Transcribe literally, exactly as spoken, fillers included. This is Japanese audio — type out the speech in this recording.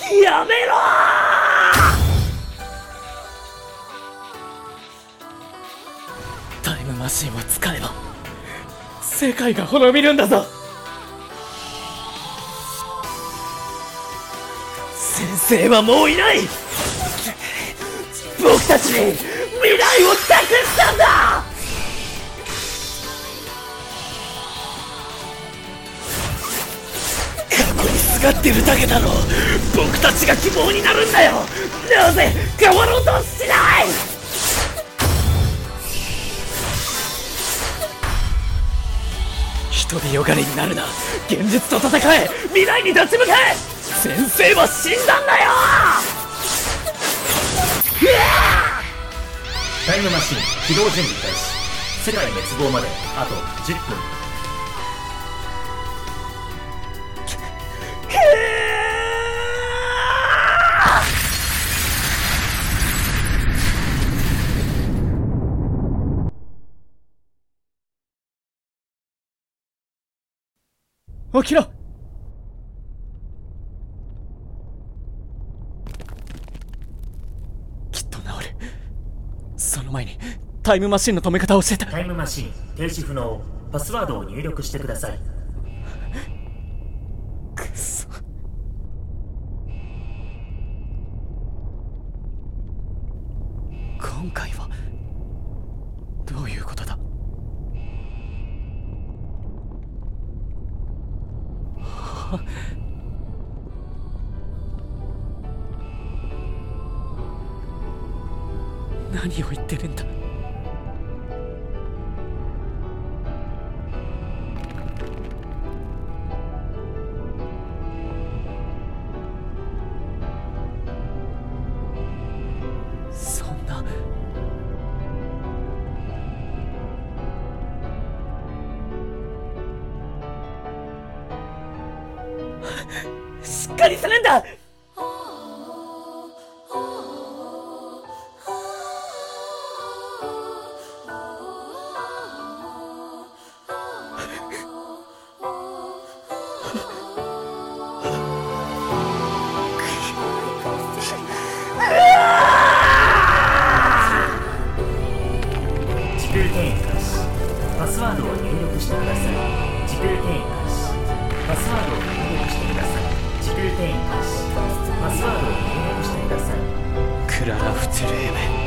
やめろー。タイムマシンを使えば世界が滅びるんだぞ。先生はもういない。僕たちに未来を託したんだ。過去にすがってるだけだろ。僕たちが希望になるんだよ。なぜ変わろうとしない。独りよがりになるな。現実と戦え。未来に立ち向かえ。先生は死んだんだよ。 タイムマシン起動準備開始。世界滅亡まであとじゅっぷん。 起きろ。きっと治る。その前にタイムマシンの止め方を教えて。 タイムマシン停止不能。パスワードを入力してください。 くそ。今回はどういうことだ。何を言ってるんだ。そんな。しっかりするんだ。 時空転移開始。パスワードを入力してください。時空転移開始。パスワードを入力してください。時空転移開始。パスワードを入力してください。 クララ・フツルエメ。